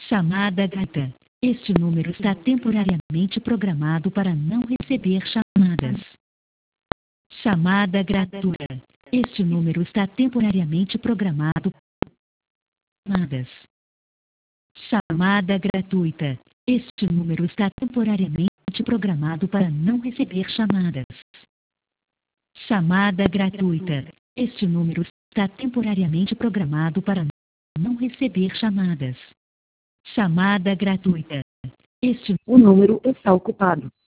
Chamada gratuita. Este número está temporariamente programado para não receber chamadas. Chamada gratuita. Este número está temporariamente programado para chamadas. Chamada gratuita. Este número está temporariamente programado para não receber chamadas. Chamada gratuita. Este número está temporariamente programado para não receber chamadas. Chamada gratuita. O número está ocupado.